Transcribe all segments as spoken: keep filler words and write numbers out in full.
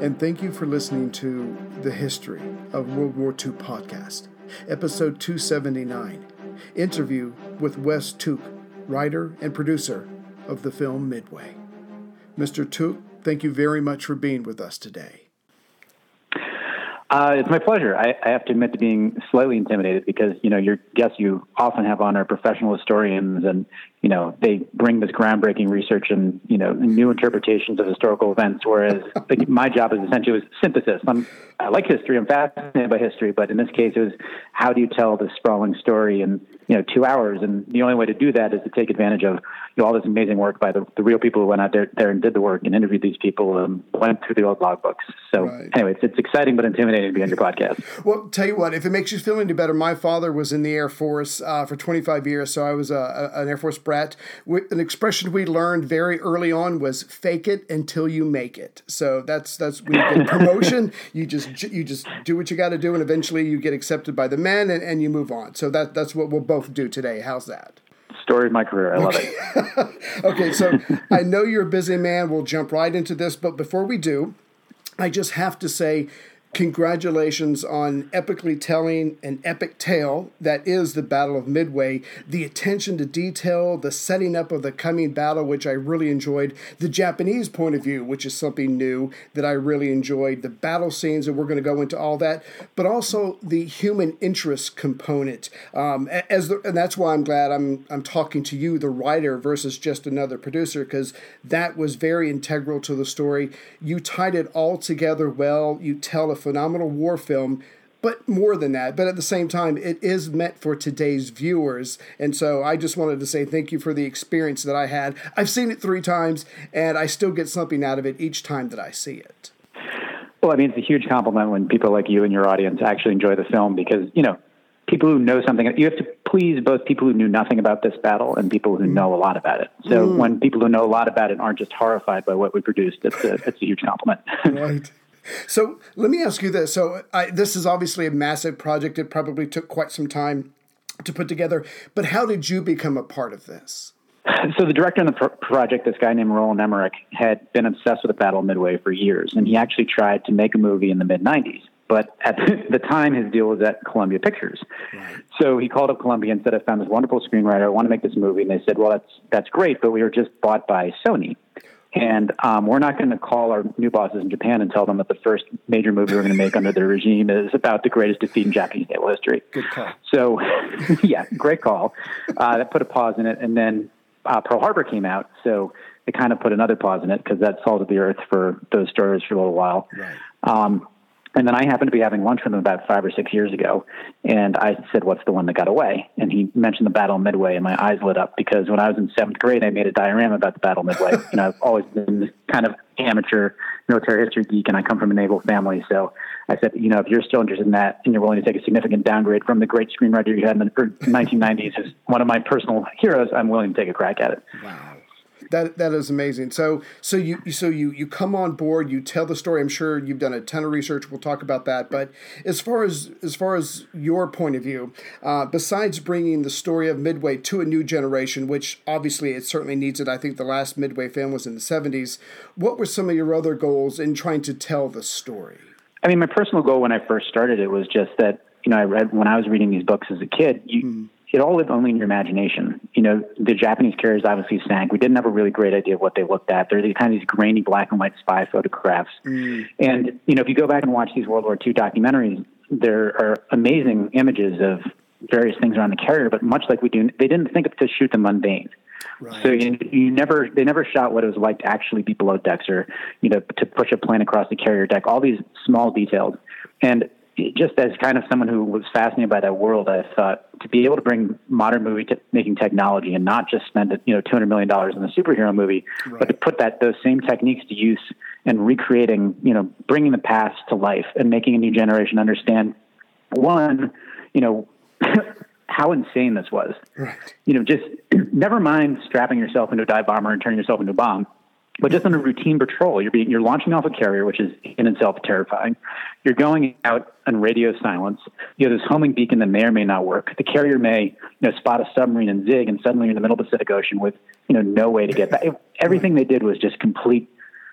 and thank you for listening to the History of World War Two podcast, episode two seventy-nine, interview with Wes Tuch, writer and producer of the film Midway. Mister Tuch, thank you very much for being with us today. Uh, it's my pleasure. I, I have to admit to being slightly intimidated because, you know, your guests you often have on are professional historians and, you know, they bring this groundbreaking research and, you know, new interpretations of historical events, whereas like, my job is essentially was synthesis. I'm, I like history. I'm fascinated by history, but in this case, it was how do you tell this sprawling story in, you know, two hours? And the only way to do that is to take advantage of, you know, all this amazing work by the, the real people who went out there, there and did the work and interviewed these people and went through the old logbooks. So right. anyway, it's, it's exciting but intimidating to be on your podcast. Well, tell you what, if it makes you feel any better, my father was in the Air Force uh, for twenty-five years, so I was a, a, an Air Force brat. We, an expression we learned very early on was "fake it until you make it." So that's that's when you get promotion, you just you just do what you got to do, and eventually you get accepted by the men, and, and you move on. So that that's what we'll both do today. How's that? Story of my career. I love okay. it. Okay, so I know you're a busy man. We'll jump right into this, but before we do, I just have to say congratulations on epically telling an epic tale that is the Battle of Midway, the attention to detail, the setting up of the coming battle, which I really enjoyed, the Japanese point of view, which is something new that I really enjoyed, the battle scenes, and we're going to go into all that, but also the human interest component. Um, as the, and that's why I'm glad I'm I'm talking to you, the writer, versus just another producer, because that was very integral to the story. You tied it all together well. You tell a phenomenal war film, but more than that. But at the same time, it is meant for today's viewers. And so I just wanted to say thank you for the experience that I had. I've seen it three times, and I still get something out of it each time that I see it. Well, I mean, it's a huge compliment when people like you and your audience actually enjoy the film because, you know, people who know something, you have to please both people who knew nothing about this battle and people who know a lot about it. So mm. when people who know a lot about it aren't just horrified by what we produced, it's a, it's a huge compliment. Right. So let me ask you this. So I, this is obviously a massive project. It probably took quite some time to put together. But how did you become a part of this? So the director on the pro- project, this guy named Roland Emmerich, had been obsessed with the Battle of Midway for years. And he actually tried to make a movie in the mid nineties. But at the time, his deal was at Columbia Pictures. Right. So he called up Columbia and said, I found this wonderful screenwriter. I want to make this movie. And they said, well, that's that's great, but we were just bought by Sony. And um, we're not going to call our new bosses in Japan and tell them that the first major movie we're going to make under their regime is about the greatest defeat in Japanese naval history. Good call. So, yeah, great call. Uh, that put a pause in it. And then uh, Pearl Harbor came out. So it kind of put another pause in it because that salted the earth for those stories for a little while. Right. Um, and then I happened to be having lunch with him about five or six years ago. And I said, what's the one that got away? And he mentioned the Battle of Midway, and my eyes lit up because when I was in seventh grade, I made a diorama about the Battle of Midway. You know, I've always been this kind of amateur military history geek, and I come from a naval family. So I said, you know, if you're still interested in that and you're willing to take a significant downgrade from the great screenwriter you had in the nineteen nineties, who's one of my personal heroes, I'm willing to take a crack at it. Wow. That that is amazing. So so you so you you come on board. You tell the story. I'm sure you've done a ton of research. We'll talk about that. But as far as as far as your point of view, uh, besides bringing the story of Midway to a new generation, which obviously it certainly needs it. I think the last Midway film was in the seventies. What were some of your other goals in trying to tell the story? I mean, my personal goal when I first started it was just that, you know, I read when I was reading these books as a kid. You. Mm. It all lived only in your imagination. You know, the Japanese carriers obviously sank. We didn't have a really great idea of what they looked at. They're these kind of these grainy black and white spy photographs. Mm. And, you know, if you go back and watch these World War Two documentaries, there are amazing images of various things around the carrier, but much like we do, they didn't think to shoot the mundane. Right. So you, you never, they never shot what it was like to actually be below decks or, you know, to push a plane across the carrier deck, all these small details. And just as kind of someone who was fascinated by that world, I thought to be able to bring modern movie te- making technology and not just spend, you know, two hundred million dollars in a superhero movie, right. but to put that, those same techniques to use and recreating, you know, bringing the past to life and making a new generation understand, one, you know, how insane this was. Right. You know, just never mind strapping yourself into a dive bomber and turning yourself into a bomb. But just on a routine patrol, you're being, you're launching off a carrier, which is in itself terrifying. You're going out on radio silence. You have this homing beacon that may or may not work. The carrier may, you know, spot a submarine and zig, and suddenly you're in the middle of the Pacific Ocean with, you know, no way to get back. Everything they did was just complete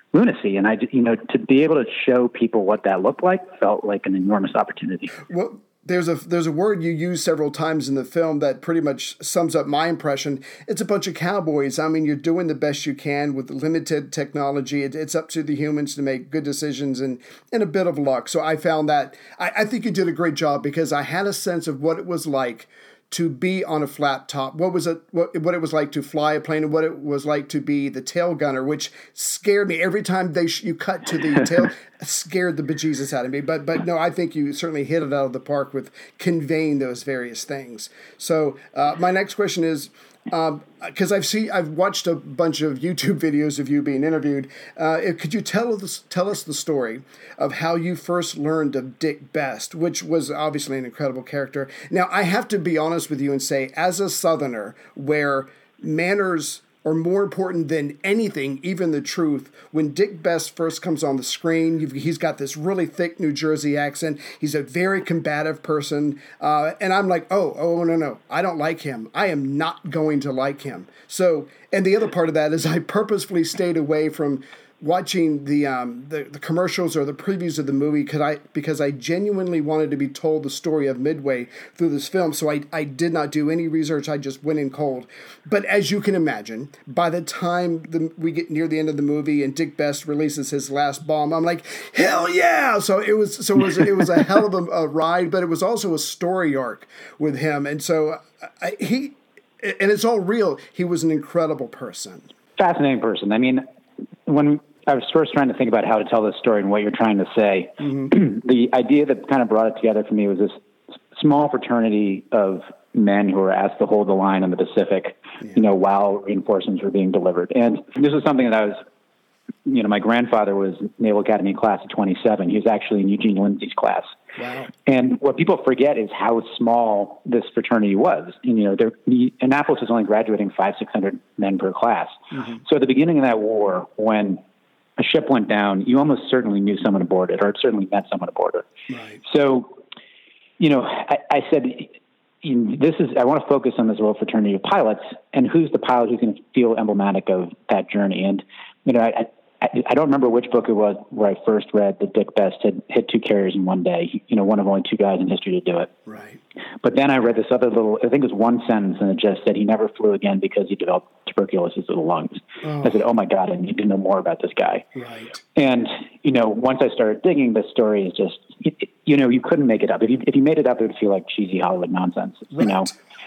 lunacy. And I, you know, to be able to show people what that looked like felt like an enormous opportunity. Well, there's a there's a word you use several times in the film that pretty much sums up my impression. It's a bunch of cowboys. I mean, you're doing the best you can with limited technology. It, it's up to the humans to make good decisions and, and a bit of luck. So I found that, I, I think you did a great job because I had a sense of what it was like to be on a flat top, what was it, what, what it was like to fly a plane, and what it was like to be the tail gunner, which scared me every time they sh- you cut to the tail. Scared the bejesus out of me. But but no, I think you certainly hit it out of the park with conveying those various things. So uh, my next question is, because um, I've seen I've watched a bunch of YouTube videos of you being interviewed. Uh, could you tell us tell us the story of how you first learned of Dick Best, which was obviously an incredible character? Now I have to be honest with you and say, as a Southerner, where manners are more important than anything, even the truth. When Dick Best first comes on the screen, you've, he's got this really thick New Jersey accent. He's a very combative person. Uh, and I'm like, oh, oh, no, no, I don't like him. I am not going to like him. So, and the other part of that is I purposefully stayed away from watching the um the, the commercials or the previews of the movie because I because I genuinely wanted to be told the story of Midway through this film. So I, I did not do any research. I just went in cold. But as you can imagine, by the time the, we get near the end of the movie and Dick Best releases his last bomb, I'm like, hell yeah! So it was so it was it was a hell of a, a ride, but it was also a story arc with him. And so I, he and it's all real. He was an incredible person. Fascinating person. I mean, when I was first trying to think about how to tell this story and what you're trying to say, mm-hmm. the idea that kind of brought it together for me was this small fraternity of men who were asked to hold the line in the Pacific, yeah. you know, while reinforcements were being delivered. And this was something that I was, you know, my grandfather was Naval Academy class of twenty-seven. He was actually in Eugene Lindsay's class. Wow. And what people forget is how small this fraternity was. And, you know, there, the, Annapolis was only graduating five, six hundred men per class. Mm-hmm. So at the beginning of that war, when a ship went down, you almost certainly knew someone aboard it, or certainly met someone aboard it. Right. So, you know, I, I said, this is, I want to focus on this little fraternity of pilots, and who's the pilot who's going to feel emblematic of that journey. And, you know, I, I, I don't remember which book it was where I first read that Dick Best had hit two carriers in one day, you know, one of only two guys in history to do it. Right. But then I read this other little, I think it was one sentence, and it just said he never flew again because he developed tuberculosis of the lungs. Oh. I said, oh my God, I need to know more about this guy. Right. And, you know, once I started digging, the story is just, it, you know, you couldn't make it up. If you, if you made it up, it would feel like cheesy Hollywood nonsense, right. you know.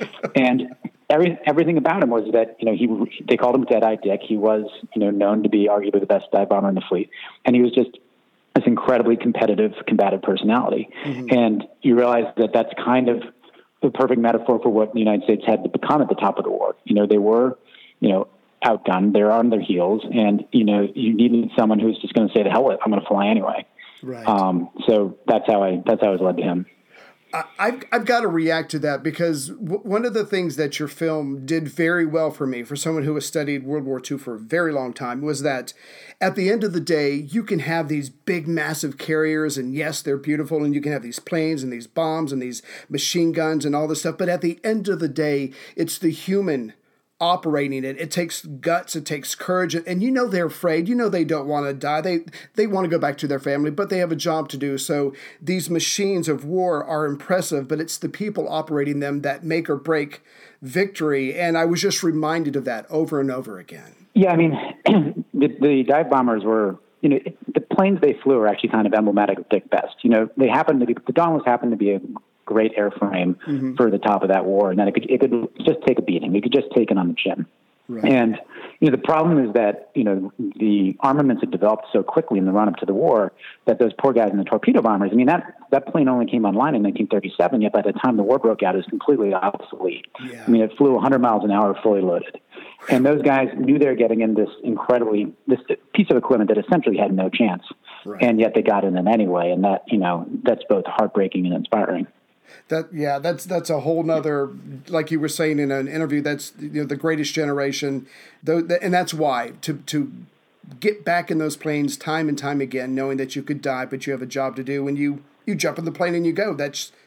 And every, everything about him was that, you know, he they called him Deadeye Dick. He was, you know, known to be arguably the best dive bomber in the fleet. And he was just this incredibly competitive, combative personality. Mm-hmm. And you realize that that's kind of the perfect metaphor for what the United States had to become at the top of the war. You know, they were, you know, outgunned, they're on their heels, and, you know, you needed someone who's just going to say, the hell with it, I'm going to fly anyway. Right. Um, so that's how I, that's how I was led to him. I've, I've got to react to that because w- one of the things that your film did very well for me, for someone who has studied World War Two for a very long time, was that at the end of the day, you can have these big, massive carriers, and yes, they're beautiful, and you can have these planes and these bombs and these machine guns and all this stuff, but at the end of the day, it's the human operating it. It takes guts, it takes courage, and you know they're afraid. You know they don't want to die. They they want to go back to their family, but they have a job to do. So these machines of war are impressive, but it's the people operating them that make or break victory. And I was just reminded of that over and over again. Yeah, I mean, the, the dive bombers were, you know, it, the planes they flew were actually kind of emblematic of Dick Best. You know, they happened to be, the Dauntless happened to be a great airframe mm-hmm. for the top of that war, and then it could, it could just take a beating. It could just take it on the chin. Right. And, you know, the problem is that, you know, the armaments had developed so quickly in the run-up to the war that those poor guys in the torpedo bombers, I mean, that, that plane only came online in nineteen thirty-seven, yet by the time the war broke out, it was completely obsolete. Yeah. I mean, it flew one hundred miles an hour fully loaded. And those guys knew they were getting in this incredibly, this piece of equipment that essentially had no chance. Right. And yet they got in it anyway. And that, you know, that's both heartbreaking and inspiring. That yeah, that's that's a whole nother, like you were saying in an interview, that's, you know, the greatest generation, and that's why to to get back in those planes time and time again, knowing that you could die, but you have a job to do, and you you jump in the plane and you go. That's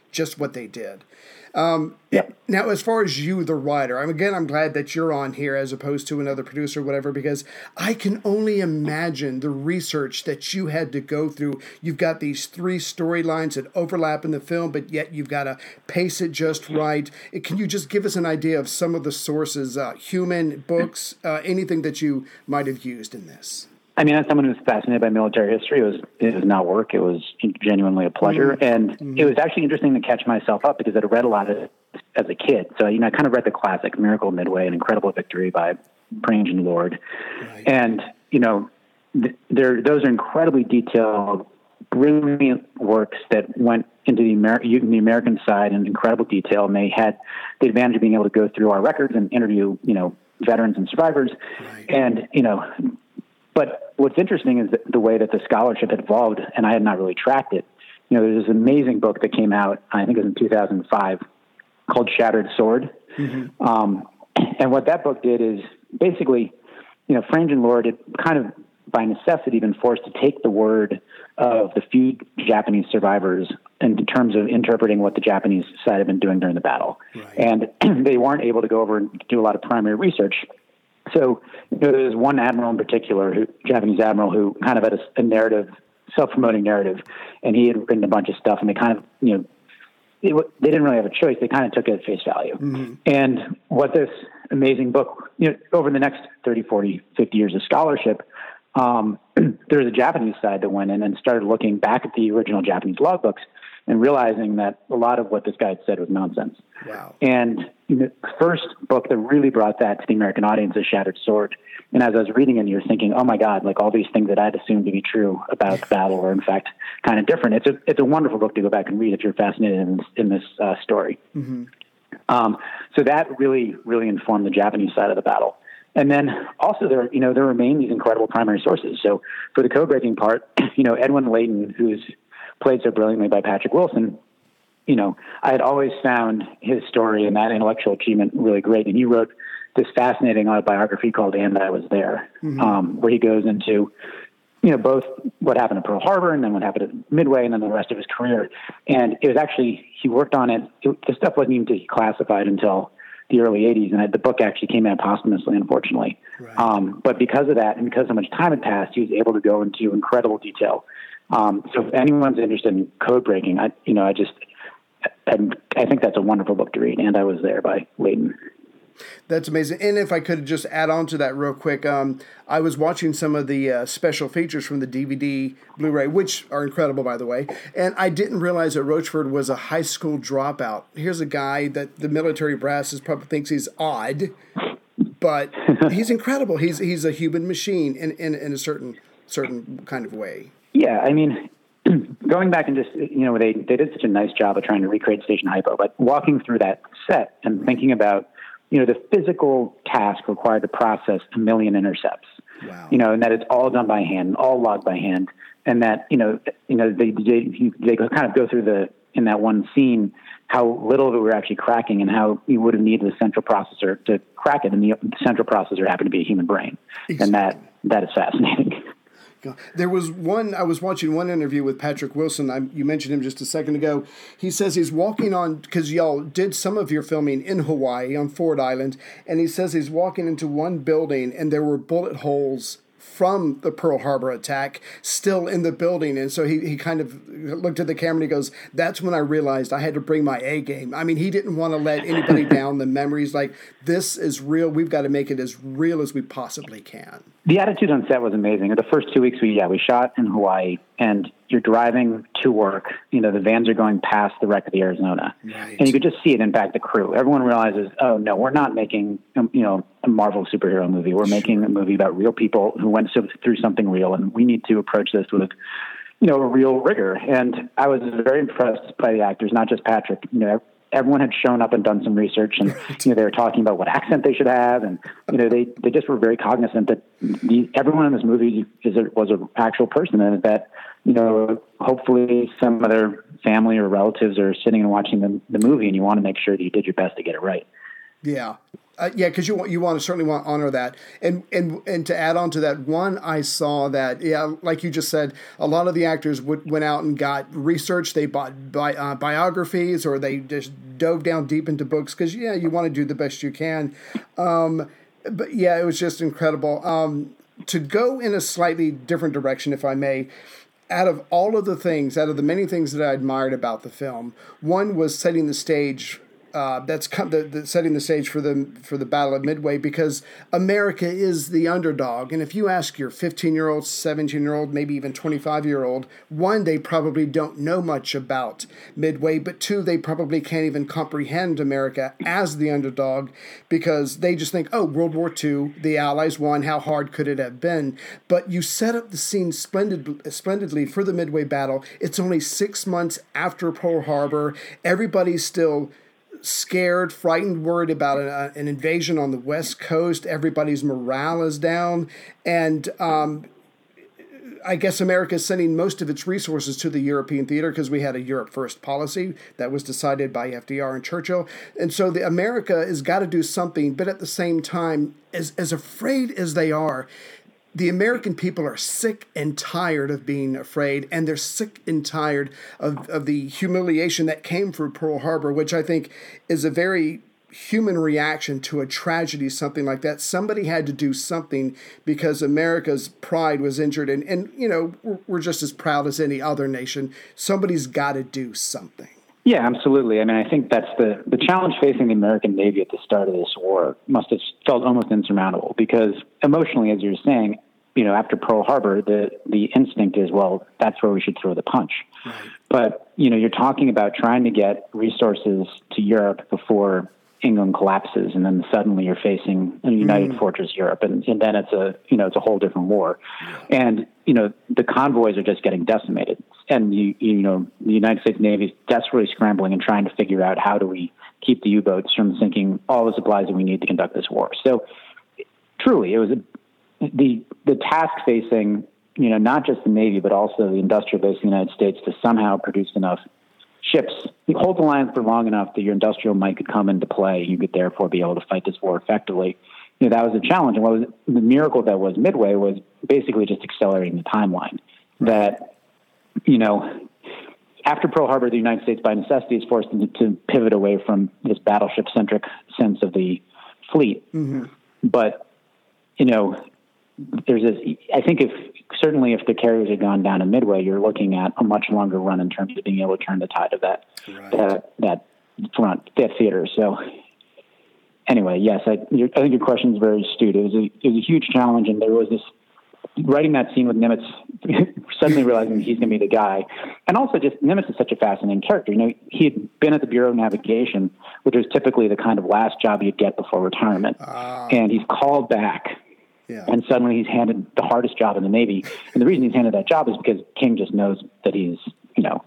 just what they did. Um, Yep. Now, as far as you, the writer, I'm again, I'm glad that you're on here as opposed to another producer or whatever, because I can only imagine the research that you had to go through. You've got these three storylines that overlap in the film, but yet you've got to pace it just right. Can you just give us an idea of some of the sources, uh, human, books, uh, anything that you might have used in this? I mean, as someone who's fascinated by military history, it was it was not work. It was genuinely a pleasure, mm-hmm. and mm-hmm. it was actually interesting to catch myself up because I'd read a lot of it as a kid. So you know, I kind of read the classic Miracle Midway and Incredible Victory by Prainge and Lord, right. and you know, th- there those are incredibly detailed, brilliant works that went into the, Amer- the American side in incredible detail, and they had the advantage of being able to go through our records and interview you know veterans and survivors, right. and you know. But what's interesting is the way that the scholarship had evolved, and I had not really tracked it. You know, there's this amazing book that came out, I think it was in two thousand five, called Shattered Sword. Mm-hmm. Um, and what that book did is basically, you know, Prainge and Lord had kind of by necessity been forced to take the word of the few Japanese survivors in terms of interpreting what the Japanese side had been doing during the battle. Right. And they weren't able to go over and do a lot of primary research. So, you know, there's one admiral in particular, who, Japanese admiral, who kind of had a, a narrative, self-promoting narrative, and he had written a bunch of stuff, and they kind of, you know, it, they didn't really have a choice. They kind of took it at face value. Mm-hmm. And what this amazing book, you know, over the next thirty, forty, fifty years of scholarship, um, there was a Japanese side that went in and started looking back at the original Japanese logbooks and realizing that a lot of what this guy had said was nonsense. Wow. And the first book that really brought that to the American audience is Shattered Sword. And as I was reading it, you're thinking, oh my God, like all these things that I'd assumed to be true about the battle are in fact kind of different. It's a, it's a wonderful book to go back and read if you're fascinated in this, in this uh, story. Mm-hmm. Um, so that really, really informed the Japanese side of the battle. And then also there, you know, there remain these incredible primary sources. So for the code breaking part, you know, Edwin Layton, who's played so brilliantly by Patrick Wilson, you know, I had always found his story and that intellectual achievement really great. And he wrote this fascinating autobiography called And I Was There, mm-hmm. um, where he goes into, you know, both what happened at Pearl Harbor and then what happened at Midway and then the rest of his career. And it was actually, he worked on it. it the stuff wasn't even declassified until the early eighties. And the book actually came out posthumously, unfortunately. Right. Um, but because of that and because so much time had passed, he was able to go into incredible detail. Um, so if anyone's interested in code breaking, I, you know, I just, I, I think that's a wonderful book to read. And I Was There by Layton. That's amazing. And if I could just add on to that real quick, um, I was watching some of the uh, special features from the D V D, Blu-ray, which are incredible, by the way. And I didn't realize that Roachford was a high school dropout. Here's a guy that the military brass is probably thinks he's odd, but he's incredible. He's he's a human machine in, in, in a certain certain kind of way. Yeah, I mean, going back and just, you know, they, they did such a nice job of trying to recreate Station Hypo, but walking through that set and thinking about, you know, the physical task required to process a million intercepts, wow. you know, and that it's all done by hand, all logged by hand, and that, you know, you know, they, they, they kind of go through the, in that one scene, how little of it we're actually cracking and how you would have needed a central processor to crack it. And the central processor happened to be a human brain. Exactly. And that, that is fascinating. There was one, I was watching one interview with Patrick Wilson. I, you mentioned him just a second ago. He says he's walking on, because y'all did some of your filming in Hawaii on Ford Island, and he says he's walking into one building and there were bullet holes from the Pearl Harbor attack still in the building. And so he, he kind of looked at the camera and he goes, that's when I realized I had to bring my A game. I mean, he didn't want to let anybody down the memories. Like, this is real. We've got to make it as real as we possibly can. The attitude on set was amazing. The first two weeks, we yeah, we shot in Hawaii, and you're driving to work. You know, the vans are going past the wreck of the Arizona, right. and you could just see it impact the crew. Everyone realizes, oh no, we're not making um, you know a Marvel superhero movie. We're sure. making a movie about real people who went through something real, and we need to approach this with, you know, a real rigor. And I was very impressed by the actors, not just Patrick. You know, everyone had shown up and done some research, and you know they were talking about what accent they should have, and you know they, they just were very cognizant that the, everyone in this movie is a, was an actual person, and that you know hopefully some of their family or relatives are sitting and watching the, the movie, and you want to make sure that you did your best to get it right. Yeah. Uh, yeah, because you want you want to certainly want to honor that, and and and to add on to that, one I saw that yeah, like you just said, a lot of the actors would, went out and got research. They bought bi- uh, biographies, or they just dove down deep into books because yeah, you want to do the best you can. Um, but yeah, it was just incredible. Um, to go in a slightly different direction, if I may. Out of all of the things, out of the many things that I admired about the film, one was setting the stage. Uh, that's come, the, the, setting the stage for the for the Battle of Midway, because America is the underdog. And if you ask your fifteen-year-old, seventeen-year-old, maybe even twenty-five-year-old, one, they probably don't know much about Midway, but two, they probably can't even comprehend America as the underdog because they just think, oh, World War Two, the Allies won, how hard could it have been? But you set up the scene splendid, splendidly for the Midway battle. It's only six months after Pearl Harbor. Everybody's still scared, frightened, worried about an, uh, an invasion on the West Coast. Everybody's morale is down. And um, I guess America is sending most of its resources to the European theater because we had a Europe first policy that was decided by F D R and Churchill. And so the America has got to do something, but at the same time, as, as afraid as they are, the American people are sick and tired of being afraid, and they're sick and tired of, of the humiliation that came from Pearl Harbor, which I think is a very human reaction to a tragedy, something like that. Somebody had to do something because America's pride was injured, and, and you know, we're, we're just as proud as any other nation. Somebody's got to do something. Yeah, absolutely. I mean, I think that's the, the challenge facing the American Navy at the start of this war must have felt almost insurmountable because emotionally, as you're saying, you know, after Pearl Harbor, the, the instinct is, well, that's where we should throw the punch. Right. But, you know, you're talking about trying to get resources to Europe before England collapses, and then suddenly you're facing a united mm. fortress Europe, and, and then it's a, you know, it's a whole different war. Yeah. And, you know, the convoys are just getting decimated. And, you, you know, the United States Navy is desperately scrambling and trying to figure out how do we keep the U-boats from sinking all the supplies that we need to conduct this war. So, truly, it was a The the task facing, you know, not just the Navy, but also the industrial base of the United States to somehow produce enough ships, you hold the line for long enough that your industrial might could come into play. You could therefore be able to fight this war effectively. You know, that was a challenge. And what was the miracle that was Midway was basically just accelerating the timeline. That, you know, after Pearl Harbor, the United States by necessity is forced to, to pivot away from this battleship-centric sense of the fleet. Mm-hmm. But, you know, there's this, I think if certainly if the carriers had gone down to Midway, you're looking at a much longer run in terms of being able to turn the tide of that, right. that, that front, that theater. So anyway, yes, I, I think your question is very astute. It was a, it was a huge challenge. And there was this writing that scene with Nimitz, suddenly realizing he's going to be the guy. And also just Nimitz is such a fascinating character. You know, he had been at the Bureau of Navigation, which was typically the kind of last job you'd get before retirement. Uh. And he's called back. Yeah. And suddenly he's handed the hardest job in the Navy. And the reason he's handed that job is because King just knows that he's, you know,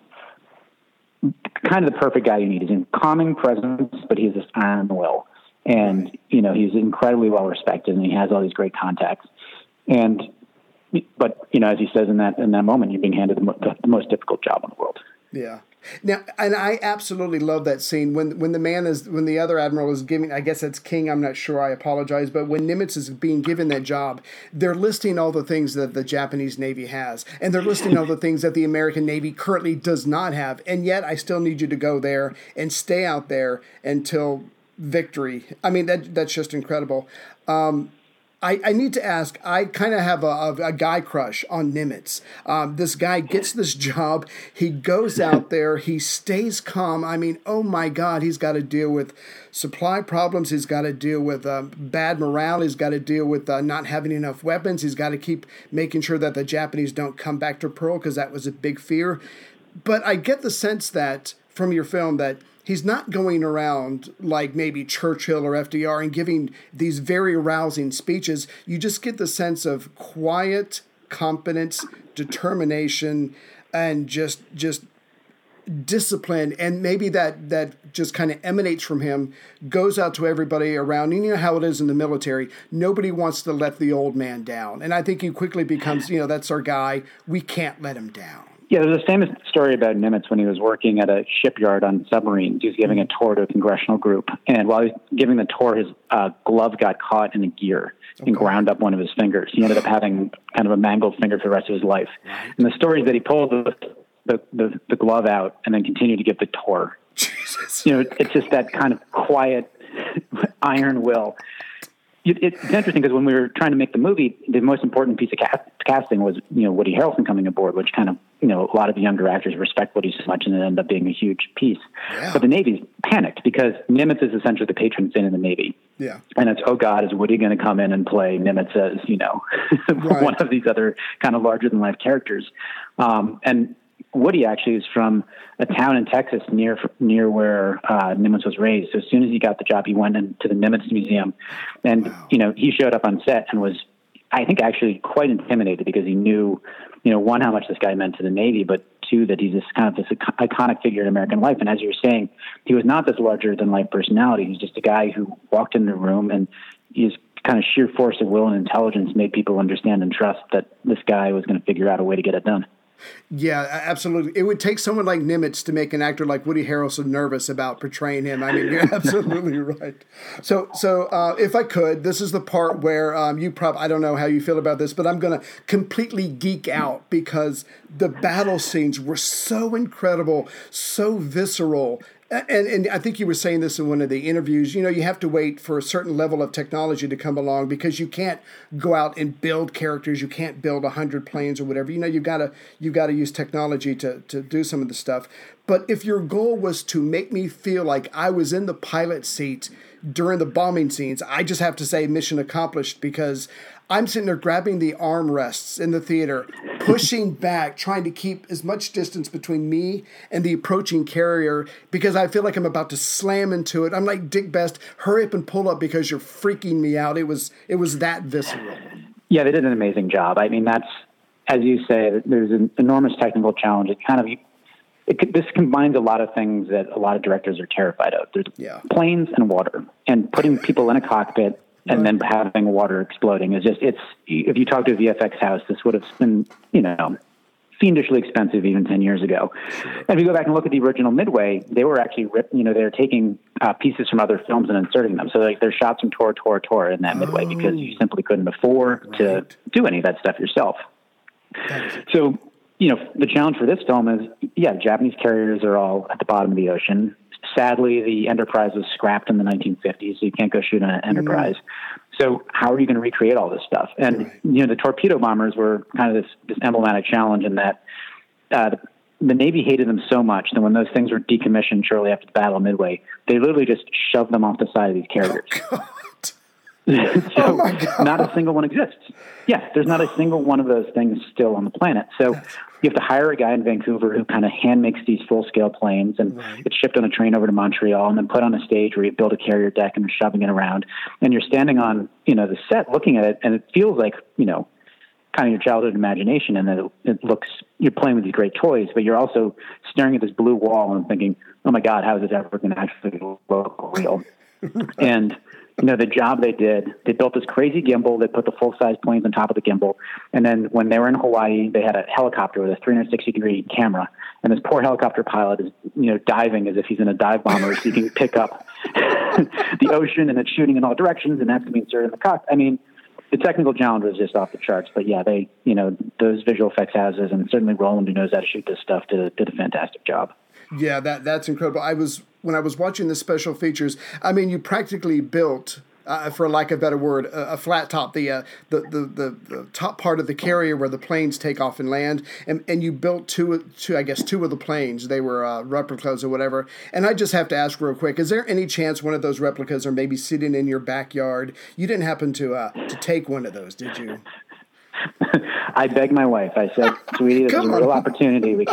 kind of the perfect guy you need. He's in calming presence, but he's this iron will. And, right. you know, he's incredibly well respected and he has all these great contacts. And, but, you know, as he says in that, in that moment, you're being handed the, mo- the most difficult job in the world. Yeah. Now, and I absolutely love that scene when when the man is when the other admiral is giving. I guess that's King. I'm not sure. I apologize. But when Nimitz is being given that job, they're listing all the things that the Japanese Navy has, and they're listing all the things that the American Navy currently does not have. And yet, I still need you to go there and stay out there until victory. I mean, that that's just incredible. Um, I, I need to ask, I kind of have a, a, a guy crush on Nimitz. Um, this guy gets this job. He goes out there. He stays calm. I mean, oh, my God, he's got to deal with supply problems. He's got to deal with um, bad morale. He's got to deal with uh, not having enough weapons. He's got to keep making sure that the Japanese don't come back to Pearl because that was a big fear. But I get the sense that from your film that he's not going around like maybe Churchill or F D R and giving these very rousing speeches. You just get the sense of quiet competence, determination, and just just discipline. And maybe that that just kind of emanates from him, goes out to everybody around. And you know how it is in the military. Nobody wants to let the old man down. And I think he quickly becomes, you know, that's our guy. We can't let him down. Yeah, there's a famous story about Nimitz when he was working at a shipyard on submarines. He was giving a tour to a congressional group, and while he was giving the tour, his uh, glove got caught in a gear okay. and ground up one of his fingers. He ended up having kind of a mangled finger for the rest of his life. Right. And the story is that he pulled the, the, the, the glove out and then continued to give the tour. Jesus. You know, it's just that kind of quiet iron will. It's interesting because when we were trying to make the movie, the most important piece of cast, casting was, you know, Woody Harrelson coming aboard, which kind of, you know, a lot of the younger actors respect Woody so much, and it ended up being a huge piece. Yeah. But the Navy's panicked because Nimitz is essentially the patron saint in the Navy. Yeah. And it's, oh God, is Woody going to come in and play Nimitz as, you know, right. one of these other kind of larger than life characters? Um, and Woody actually is from a town in Texas near near where uh, Nimitz was raised. So as soon as he got the job, he went into the Nimitz Museum, and wow. you know he showed up on set and was, I think, actually quite intimidated because he knew, you know, one, how much this guy meant to the Navy, but two, that he's this kind of this iconic figure in American life. And as you were saying, he was not this larger than life personality. He's just a guy who walked in the room, and his kind of sheer force of will and intelligence made people understand and trust that this guy was going to figure out a way to get it done. Yeah, absolutely. It would take someone like Nimitz to make an actor like Woody Harrelson nervous about portraying him. I mean, you're absolutely right. So, so uh, if I could, this is the part where um, you probably, I don't know how you feel about this, but I'm going to completely geek out because the battle scenes were so incredible, so visceral. And, and I think you were saying this in one of the interviews, you know, you have to wait for a certain level of technology to come along because you can't go out and build characters. You can't build a hundred planes or whatever. You know, you've got to you've got to use technology to, to do some of the stuff. But if your goal was to make me feel like I was in the pilot seat during the bombing scenes, I just have to say mission accomplished because I'm sitting there grabbing the armrests in the theater, pushing back, trying to keep as much distance between me and the approaching carrier because I feel like I'm about to slam into it. I'm like, Dick Best, hurry up and pull up because you're freaking me out. It was it was that visceral. Yeah, they did an amazing job. I mean, that's, as you say, there's an enormous technical challenge. It kind of, it, this combines a lot of things that a lot of directors are terrified of. There's yeah. planes and water, and putting people in a cockpit and then having water exploding is just, it's, if you talk to a V F X house, this would have been, you know, fiendishly expensive even ten years ago. And if you go back and look at the original Midway, they were actually, you know, they're taking uh, pieces from other films and inserting them. So like there's shots from Tor, Tor, Tor in that oh. Midway because you simply couldn't afford right. to do any of that stuff yourself. So, you know, the challenge for this film is, yeah, Japanese carriers are all at the bottom of the ocean. Sadly, the Enterprise was scrapped in the nineteen fifties, so you can't go shoot an Enterprise. Mm. So how are you going to recreate all this stuff? And, right. you know, the torpedo bombers were kind of this, this emblematic challenge in that uh, the, the Navy hated them so much that when those things were decommissioned shortly after the Battle of Midway, they literally just shoved them off the side of these carriers. Oh, so oh my God. Not a single one exists. Yeah, there's not a single one of those things still on the planet. So you have to hire a guy in Vancouver who kind of hand makes these full-scale planes, and right. it's shipped on a train over to Montreal and then put on a stage where you build a carrier deck and you're shoving it around. And you're standing on, you know, the set looking at it, and it feels like, you know, kind of your childhood imagination, and that it, it looks, you're playing with these great toys, but you're also staring at this blue wall and thinking, oh my God, how is this ever going to actually look real? And you know, the job they did, they built this crazy gimbal. They put the full-size planes on top of the gimbal. And then when they were in Hawaii, they had a helicopter with a three sixty degree camera. And this poor helicopter pilot is, you know, diving as if he's in a dive bomber so he can pick up the ocean, and it's shooting in all directions, and that's to be inserted in the cockpit. I mean, the technical challenge was just off the charts. But yeah, they, you know, those visual effects houses, and certainly Roland, who knows how to shoot this stuff, did a, did a fantastic job. Yeah, that that's incredible. I was when I was watching the special features, I mean, you practically built, uh, for lack of a better word, a, a flat top, the, uh, the, the the the top part of the carrier where the planes take off and land, and, and you built two, two, I guess, two of the planes. They were uh, replicas or whatever. And I just have to ask real quick: is there any chance one of those replicas are maybe sitting in your backyard? You didn't happen to uh, to take one of those, did you? I begged my wife. I said, "Sweetie, this is a real opportunity. We can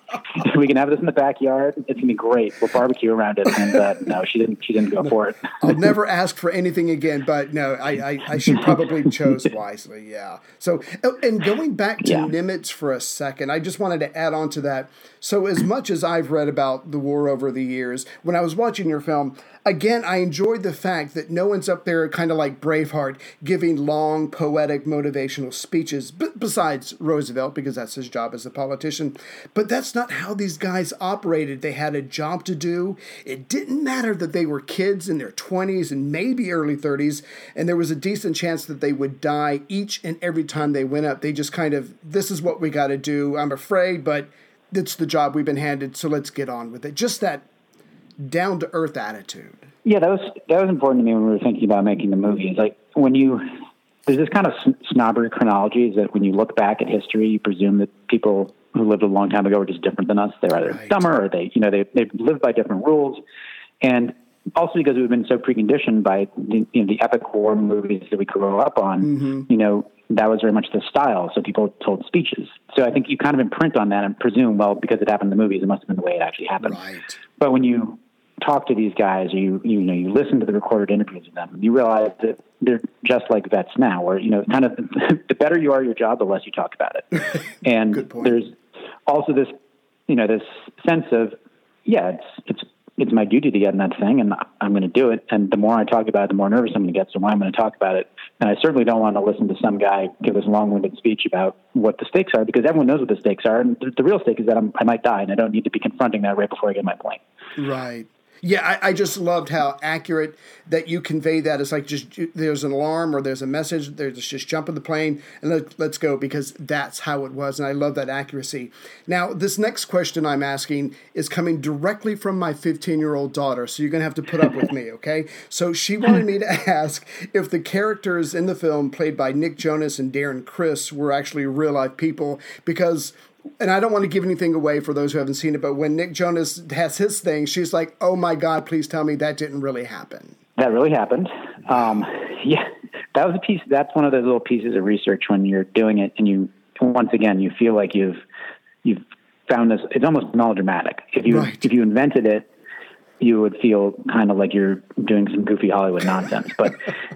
we can have this in the backyard. It's gonna be great. We'll barbecue around it. And uh, no, she didn't. She didn't go for it. I'll never ask for anything again. But no, I, I, I should probably chose wisely. Yeah. So, oh, and going back to Yeah. Nimitz for a second, I just wanted to add on to that. So, as much as I've read about the war over the years, when I was watching your film, again, I enjoyed the fact that no one's up there kind of like Braveheart giving long, poetic, motivational speeches, b- besides Roosevelt, because that's his job as a politician. But that's not how these guys operated. They had a job to do. It didn't matter that they were kids in their twenties and maybe early thirties, and there was a decent chance that they would die each and every time they went up. They just kind of, this is what we got to do. I'm afraid, but it's the job we've been handed, so let's get on with it. Just that down-to-earth attitude. Yeah, that was that was important to me when we were thinking about making the movie. It's like when you there's this kind of snobbery chronology is that when you look back at history, you presume that people who lived a long time ago were just different than us. They're either Right. dumber or they, you know, they they lived by different rules, and also because we've been so preconditioned by the, you know, the epic war movies that we grew up on. Mm-hmm. You know, that was very much the style. So people told speeches. So I think you kind of imprint on that and presume, well, because it happened in the movies, it must have been the way it actually happened. Right. But when you talk to these guys, or you you know you listen to the recorded interviews with them, you realize that they're just like vets now, where you know kind of the better you are at your job, the less you talk about it. And Good point. there's also this you know this sense of yeah, it's it's it's my duty to get in that thing, and I'm going to do it. And the more I talk about it, the more nervous I'm going to get. So why I'm going to talk about it. And I certainly don't want to listen to some guy give this long-winded speech about what the stakes are, because everyone knows what the stakes are. And the, the real stake is that I'm, I might die, and I don't need to be confronting that right before I get my plane. Right. Yeah, I, I just loved how accurate that you convey that. It's like just there's an alarm or there's a message. There's just jump in the plane and let, let's go, because that's how it was. And I love that accuracy. Now, this next question I'm asking is coming directly from my fifteen-year-old daughter. So you're going to have to put up with me, okay? So she wanted me to ask if the characters in the film played by Nick Jonas and Darren Criss were actually real-life people, because... And I don't want to give anything away for those who haven't seen it, but when Nick Jonas has his thing, she's like, oh my God, please tell me that didn't really happen. That really happened. Um, yeah, that was a piece. That's one of those little pieces of research when you're doing it, and you once again you feel like you've you've found this. It's almost melodramatic. If you Right. if you invented it, you would feel kind of like you're doing some goofy Hollywood nonsense. But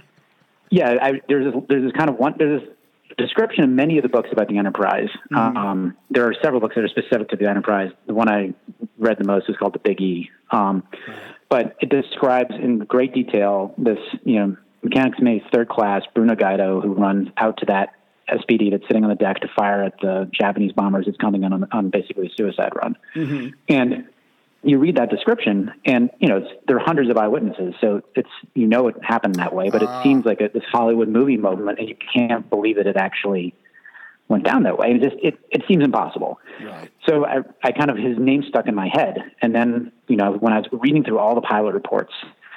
yeah, I, there's this, there's this kind of one there's this description in many of the books about the Enterprise. Mm-hmm. Um, there are several books that are specific to the Enterprise. The one I read the most is called The Big E. Um, but it describes in great detail this, you know, Mechanics Mate third class Bruno Gaido, who runs out to that S P D that's sitting on the deck to fire at the Japanese bombers that's coming in on, on basically a suicide run. Mm-hmm. And you read that description, and you know it's, there are hundreds of eyewitnesses, so it's you know it happened that way. But uh, it seems like a, this Hollywood movie moment, and you can't believe that it actually went down that way. It just it, it seems impossible. Right. So I, I kind of his name stuck in my head, and then you know when I was reading through all the pilot reports,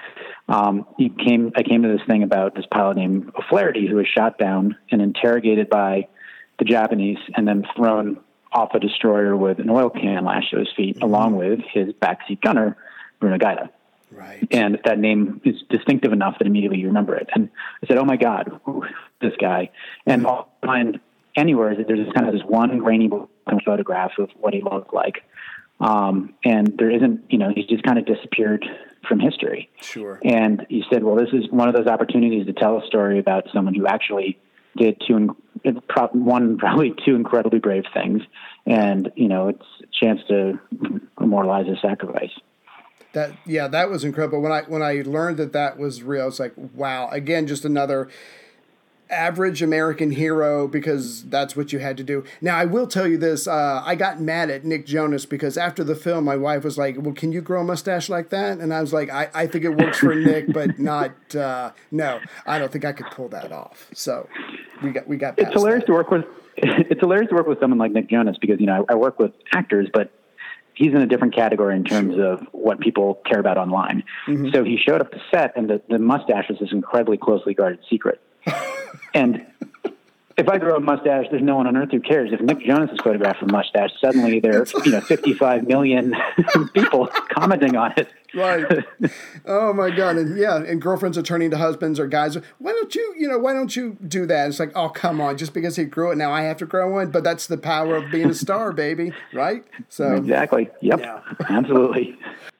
um, you came I came to this thing about this pilot named O'Flaherty, who was shot down and interrogated by the Japanese, and then thrown off a destroyer with an oil can lashed to his feet, mm-hmm. along with his backseat gunner, Bruno Gaido. Right. And that name is distinctive enough that immediately you remember it. And I said, oh my God, ooh, this guy. And all I find anywhere is that there's kind of this one grainy photograph of what he looked like. Um, and there isn't, you know, he's just kind of disappeared from history. Sure. And you said, well, this is one of those opportunities to tell a story about someone who actually did two, one, probably two incredibly brave things. And, you know, it's a chance to immortalize a sacrifice. That, yeah, that was incredible. When I, when I learned that that was real, it's like, wow, again, just another average American hero, because that's what you had to do. Now, I will tell you this. Uh, I got mad at Nick Jonas because after the film, my wife was like, well, can you grow a mustache like that? And I was like, I, I think it works for Nick, but not, uh, no, I don't think I could pull that off. So we got, we got past It's hilarious that. to work with. It's hilarious to work with someone like Nick Jonas because, you know, I, I work with actors, but he's in a different category in terms sure. of what people care about online. Mm-hmm. So he showed up to set, and the, the mustache was this incredibly closely guarded secret. And if I grow a mustache, there's no one on earth who cares. If Nick Jonas is photographed with a mustache, suddenly there are, you know, fifty-five million people commenting on it. Right. Oh my God. And yeah, and girlfriends are turning to husbands or guys. Why don't you, you know, why don't you do that? It's like, oh, come on. Just because he grew it, now I have to grow one. But that's the power of being a star, baby. Right? So exactly. Yep. Yeah. Absolutely.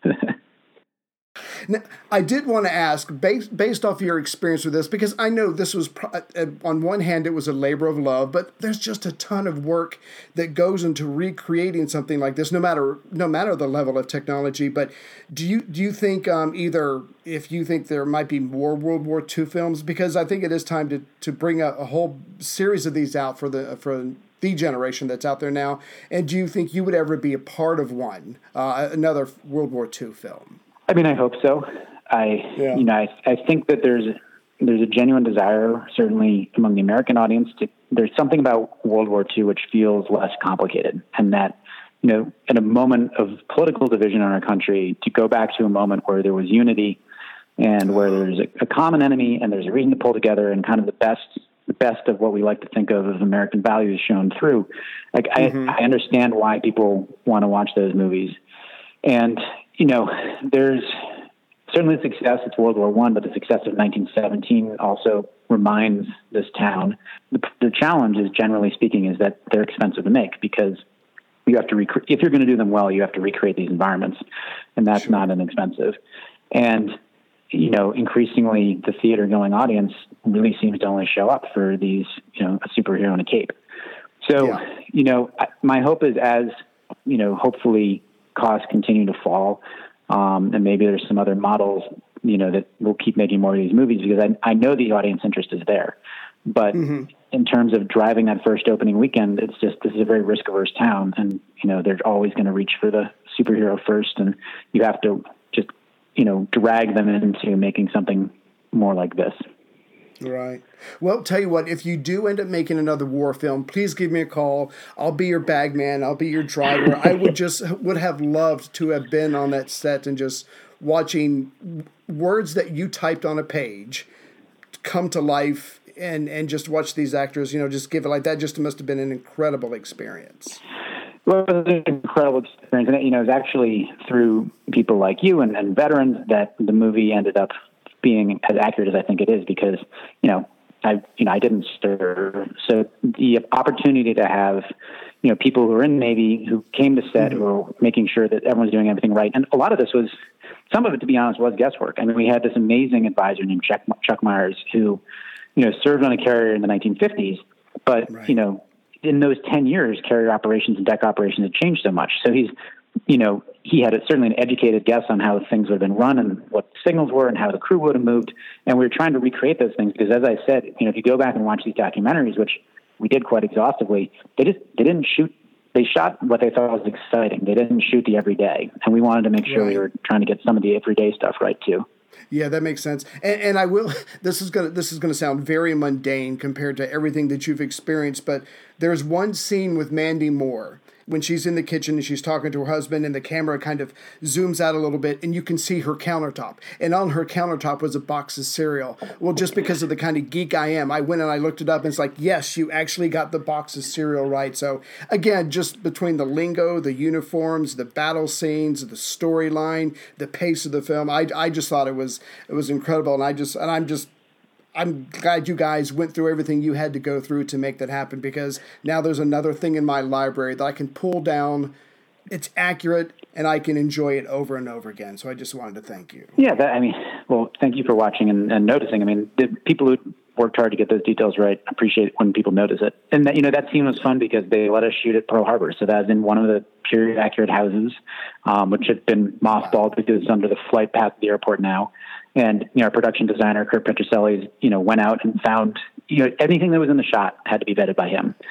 Now, I did want to ask, based, based off your experience with this, because I know this was, uh, on one hand, it was a labor of love, but there's just a ton of work that goes into recreating something like this, no matter no matter the level of technology. But do you do you think um, either if you think there might be more World War Two films, because I think it is time to, to bring a, a whole series of these out for the for the generation that's out there now, and do you think you would ever be a part of one, uh, another World War Two film? I mean, I hope so. I, yeah. you know, I, I think that there's there's a genuine desire, certainly among the American audience, to there's something about World War Two which feels less complicated, and that, you know, in a moment of political division in our country, to go back to a moment where there was unity and where there's a, a common enemy and there's a reason to pull together, and kind of the best the best of what we like to think of as American values shown through. Like, mm-hmm. I, I understand why people want to watch those movies, and you know, there's certainly the success of World War One, but the success of nineteen seventeen also reminds this town. The, the challenge is, generally speaking, is that they're expensive to make, because you have to rec- if you're going to do them well, you have to recreate these environments, and that's sure. not inexpensive. And you know, increasingly, the theater-going audience really seems to only show up for these, you know, a superhero in a cape. So, yeah. you know, my hope is, as you know, hopefully costs continue to fall, um, and maybe there's some other models, you know, that will keep making more of these movies, because I, I know the audience interest is there. But mm-hmm. in terms of driving that first opening weekend, it's just, this is a very risk-averse town, and, you know, they're always going to reach for the superhero first, and you have to just, you know, drag them into making something more like this. Right. Well, tell you what, if you do end up making another war film, please give me a call. I'll be your bag man. I'll be your driver. I would just would have loved to have been on that set and just watching words that you typed on a page come to life, and, and just watch these actors, you know, just give it like that. Just must have been an incredible experience. Well, it was an incredible experience. And, you know, it was actually through people like you and, and veterans that the movie ended up being as accurate as I think it is, because, you know, I, you know, I didn't stir. So the opportunity to have, you know, people who are in the Navy who came to set, mm-hmm. who were making sure that everyone's doing everything right. And a lot of this was, some of it, to be honest, was guesswork. I mean, we had this amazing advisor named Chuck, Chuck Myers, who, you know, served on a carrier in the nineteen fifties, but, right. you know, in those ten years, carrier operations and deck operations had changed so much. So he's, you know, he had a, certainly an educated guess on how things would have been run and what the signals were and how the crew would have moved. And we were trying to recreate those things because, as I said, you know, if you go back and watch these documentaries, which we did quite exhaustively, they just, they didn't shoot, they shot what they thought was exciting. They didn't shoot the everyday. And we wanted to make sure right. we were trying to get some of the everyday stuff right too. Yeah, that makes sense. And, and I will, this is going to, this is going to sound very mundane compared to everything that you've experienced, but there's one scene with Mandy Moore when she's in the kitchen and she's talking to her husband, and the camera kind of zooms out a little bit and you can see her countertop. And on her countertop was a box of cereal. Well, just because of the kind of geek I am, I went and I looked it up, and it's like, yes, you actually got the box of cereal right. So again, just between the lingo, the uniforms, the battle scenes, the storyline, the pace of the film, I, I just thought it was, it was incredible. And I just, and I'm just, I'm glad you guys went through everything you had to go through to make that happen, because now there's another thing in my library that I can pull down. It's accurate, and I can enjoy it over and over again. So I just wanted to thank you. Yeah, that, I mean, well, thank you for watching and, and noticing. I mean, the people who worked hard to get those details right appreciate it when people notice it. And that, you know, that scene was fun because they let us shoot at Pearl Harbor. So that was in one of the period accurate houses, um, which had been mothballed wow. because it's under the flight path of the airport now. And, you know, our production designer, Kurt Petroselli, you know, went out and found, you know, anything that was in the shot had to be vetted by him.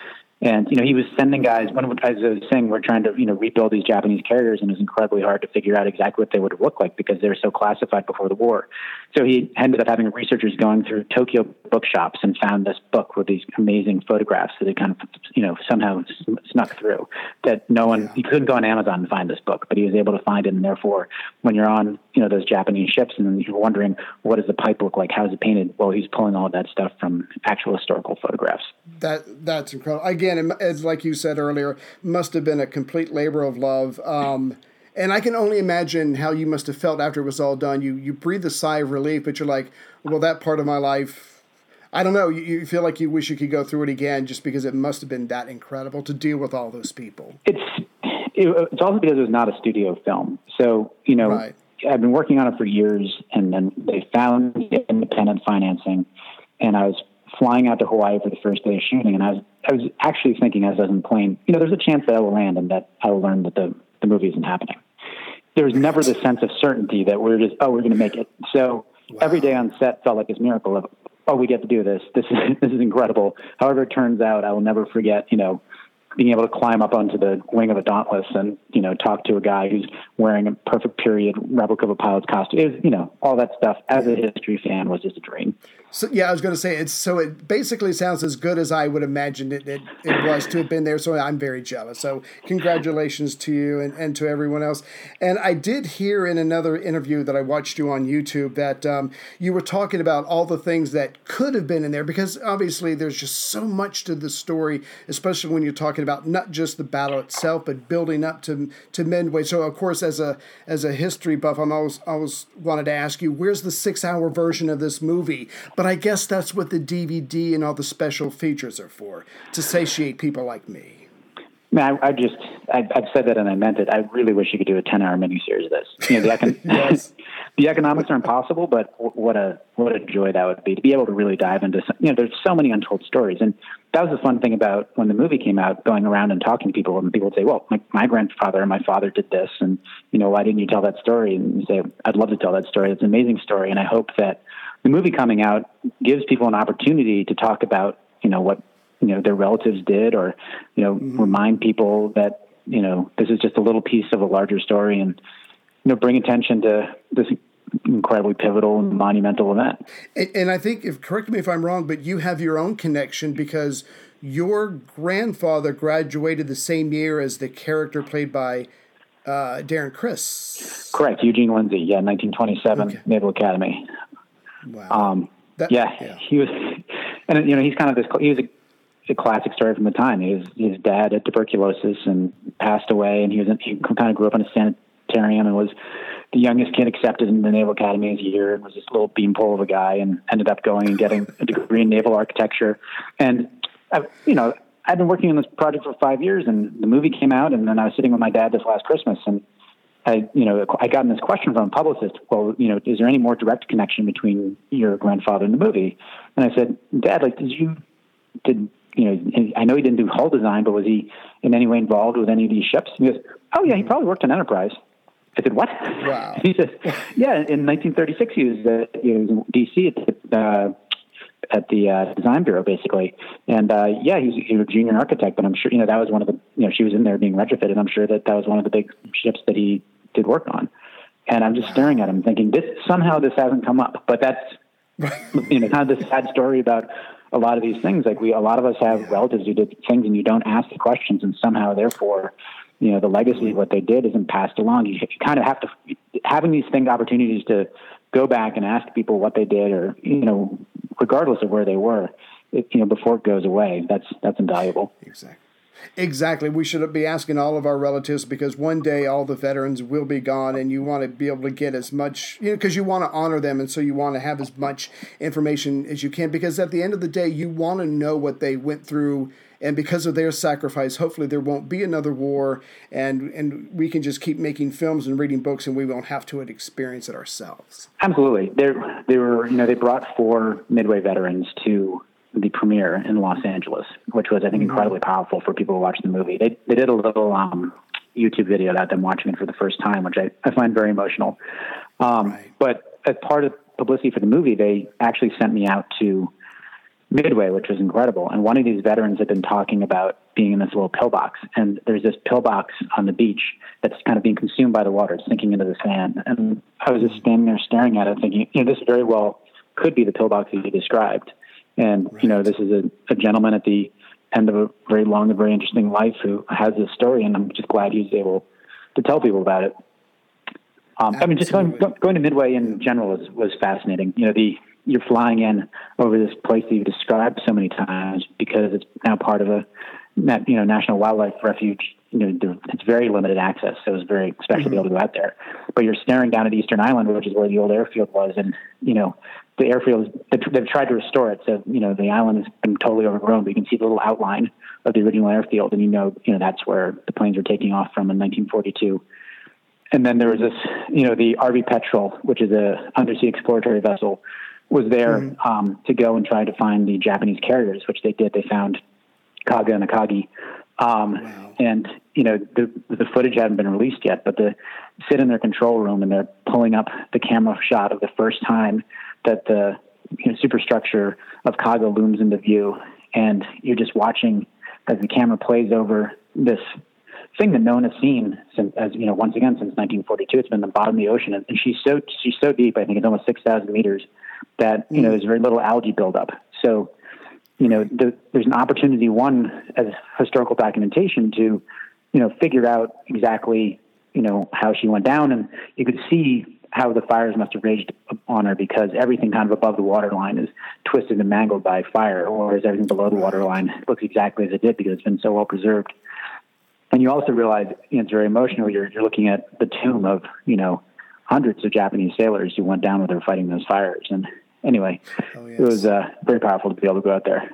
And, you know, he was sending guys, when, as I was saying, we're trying to, you know, rebuild these Japanese carriers, and it was incredibly hard to figure out exactly what they would look like because they were so classified before the war. So he ended up having researchers going through Tokyo bookshops and found this book with these amazing photographs that they kind of, you know, somehow snuck through that no one, he couldn't go on Amazon and find this book, but he was able to find it. And therefore, when you're on, you know, those Japanese ships and you're wondering, what does the pipe look like? How is it painted? Well, he's pulling all of that stuff from actual historical photographs. That That's incredible. Again, as like you said earlier, must have been a complete labor of love. Um, and I can only imagine how you must have felt after it was all done. You you breathe a sigh of relief, but you're like, well, that part of my life, I don't know. You, you feel like you wish you could go through it again just because it must have been that incredible to deal with all those people. It's it, it's also because it was not a studio film. So, you know, right. I've been working on it for years, and then they found independent financing, and I was flying out to Hawaii for the first day of shooting, and I was I was actually thinking as I was in the plane, you know, there's a chance that I will land and that I will learn that the, the movie isn't happening. There was never the sense of certainty that we're just, oh, we're going to make it. So wow. Every day on set felt like this miracle of, oh, we get to do this. This is this is incredible. However it turns out, I will never forget, you know, being able to climb up onto the wing of a Dauntless and, you know, talk to a guy who's wearing a perfect period replica of a pilot's costume. It was, you know, all that stuff as a history fan was just a dream. So, yeah, I was going to say, it's so it basically sounds as good as I would imagine it, it, it was to have been there. So I'm very jealous. So congratulations to you and, and to everyone else. And I did hear in another interview that I watched you on YouTube that um, you were talking about all the things that could have been in there, because obviously there's just so much to the story, especially when you're talking about not just the battle itself, but building up to to Midway. So of course, as a as a history buff, I'm always always wanted to ask you, where's the six hour version of this movie? But I guess that's what the D V D and all the special features are for, to satiate people like me. Man, I, I just, I, I've said that and I meant it. I really wish you could do a ten hour miniseries of this. You know, the, econ- yes. the economics are impossible, but what a what a joy that would be to be able to really dive into, some, you know, there's so many untold stories. And that was the fun thing about when the movie came out, going around and talking to people, and people would say, well, my, my grandfather and my father did this, and, you know, why didn't you tell that story? And you say, I'd love to tell that story. It's an amazing story. And I hope that the movie coming out gives people an opportunity to talk about, you know, what, you know, their relatives did, or, you know, mm-hmm. remind people that, you know, this is just a little piece of a larger story, and, you know, bring attention to this incredibly pivotal and monumental event. And, and I think, if correct me if I'm wrong, but you have your own connection because your grandfather graduated the same year as the character played by uh, Darren Criss. Correct. Eugene Lindsay. Yeah. nineteen twenty-seven okay. Naval Academy. Wow. Um, that, yeah, yeah, he was, and you know, he's kind of this, he was a, a classic story from the time. He was, his dad had tuberculosis and passed away, and he was, he kind of grew up in a sanitarium and was the youngest kid accepted in the Naval Academy his year, and was this little beanpole of a guy, and ended up going and getting a degree in naval architecture. And, I, you know, I've been working on this project for five years, and the movie came out, and then I was sitting with my dad this last Christmas, and I, you know, I got this question from a publicist. Well, you know, is there any more direct connection between your grandfather and the movie? And I said, Dad, like, did you, did, you know, I know he didn't do hull design, but was he in any way involved with any of these ships? And he goes, oh yeah, he probably worked on Enterprise. I said, what? Wow. He said, yeah, in nineteen thirty-six, he was, uh, he was in D C at, uh, at the uh, design bureau, basically. And, uh, yeah, he was, he was a junior architect, but I'm sure, you know, that was one of the, you know, she was in there being retrofitted. I'm sure that that was one of the big ships that he did work on. And I'm just wow. staring at him thinking, this, somehow this hasn't come up, but that's, you know, kind of the sad story about a lot of these things. Like we, a lot of us have yeah. relatives who did things and you don't ask the questions, and somehow therefore, you know, the legacy of what they did isn't passed along. You, you kind of have to, having these things, opportunities to go back and ask people what they did, or, you know, regardless of where they were, it, you know, before it goes away, that's, that's invaluable. Exactly. Exactly. We should be asking all of our relatives, because one day all the veterans will be gone, and you want to be able to get as much, you know, because you want to honor them, and so you want to have as much information as you can, because at the end of the day, you want to know what they went through, and because of their sacrifice, hopefully there won't be another war, and, and we can just keep making films and reading books, and we won't have to experience it ourselves. Absolutely. There, they were, you know, they brought four Midway veterans to the premiere in Los Angeles, which was, I think, incredibly powerful for people who watched the movie. They they did a little um, YouTube video about them watching it for the first time, which I, I find very emotional. Um, right. But as part of publicity for the movie, they actually sent me out to Midway, which was incredible. And one of these veterans had been talking about being in this little pillbox. And there's this pillbox on the beach that's kind of being consumed by the water. It's sinking into the sand. And I was just standing there staring at it thinking, you know, this very well could be the pillbox that you described. And, right. you know, this is a, a gentleman at the end of a very long and very interesting life who has this story. And I'm just glad he's able to tell people about it. Um, I mean, just going, going to Midway in general was, was fascinating. You know, the, you're flying in over this place that you've described so many times because it's now part of a, you know, National Wildlife Refuge. You know, it's very limited access, so it was very special mm-hmm. to be able to go out there. But you're staring down at Eastern Island, which is where the old airfield was, and you know, the airfield is, they've tried to restore it, so you know the island has been totally overgrown. But you can see the little outline of the original airfield, and you know, you know that's where the planes were taking off from in nineteen forty-two. And then there was this, you know, the R V Petrel, which is a undersea exploratory vessel, was there mm-hmm. um, to go and try to find the Japanese carriers, which they did. They found Kaga and Akagi. Um, wow. And, you know, the, the footage hadn't been released yet, but the sit in their control room and they're pulling up the camera shot of the first time that the you know, superstructure of Kaga looms into view. And you're just watching as the camera plays over this thing that no one has seen since, as you know, once again, since nineteen forty-two. It's been the bottom of the ocean. And she's so, she's so deep, I think it's almost six thousand meters, that, you know, there's very little algae buildup. So, you know, the, there's an opportunity, one, as historical documentation to, you know, figure out exactly, you know, how she went down. And you could see how the fires must have raged on her because everything kind of above the waterline is twisted and mangled by fire, whereas everything below the waterline looks exactly as it did because it's been so well preserved. And you also realize, you know, it's very emotional. You're, you're looking at the tomb of, you know, hundreds of Japanese sailors who went down with her fighting those fires. And anyway, oh, yes. It was uh, very powerful to be able to go out there.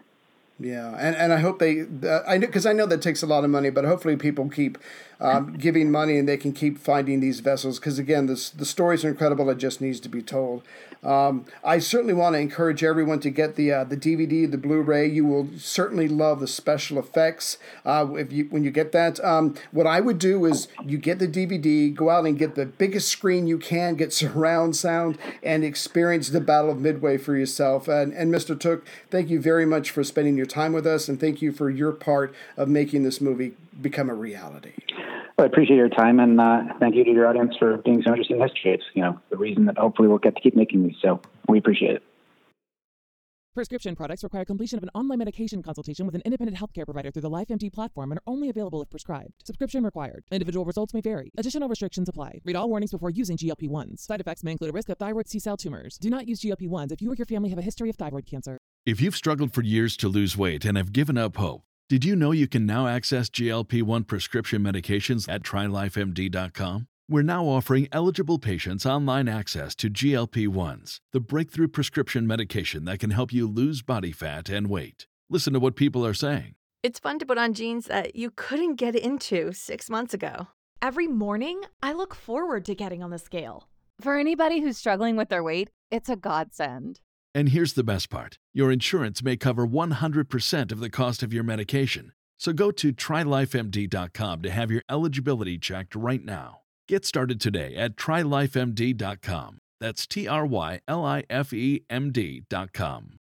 Yeah, and, and I hope they, uh, I know, because I know that takes a lot of money, but hopefully people keep um, giving money and they can keep finding these vessels because, again, this, the stories are incredible. It just needs to be told. Um, I certainly want to encourage everyone to get the uh, the D V D, the Blu-ray. You will certainly love the special effects uh, if you when you get that. Um, what I would do is you get the D V D, go out and get the biggest screen you can, get surround sound, and experience the Battle of Midway for yourself. And, and Mister Took, thank you very much for spending your time with us, and thank you for your part of making this movie become a reality. Well, I appreciate your time, and uh, thank you to your audience for being so interested in history. It's, you know, the reason that hopefully we'll get to keep making these, so we appreciate it. Prescription products require completion of an online medication consultation with an independent healthcare provider through the LifeMD platform and are only available if prescribed. Subscription required. Individual results may vary. Additional restrictions apply. Read all warnings before using G L P ones. Side effects may include a risk of thyroid C-cell tumors. Do not use G L P ones if you or your family have a history of thyroid cancer. If you've struggled for years to lose weight and have given up hope, did you know you can now access G L P one prescription medications at try life M D dot com? We're now offering eligible patients online access to G L P ones, the breakthrough prescription medication that can help you lose body fat and weight. Listen to what people are saying. It's fun to put on jeans that you couldn't get into six months ago. Every morning, I look forward to getting on the scale. For anybody who's struggling with their weight, it's a godsend. And here's the best part. Your insurance may cover one hundred percent of the cost of your medication. So go to try life M D dot com to have your eligibility checked right now. Get started today at try life M D dot com. That's T R Y L I F E M D dot com.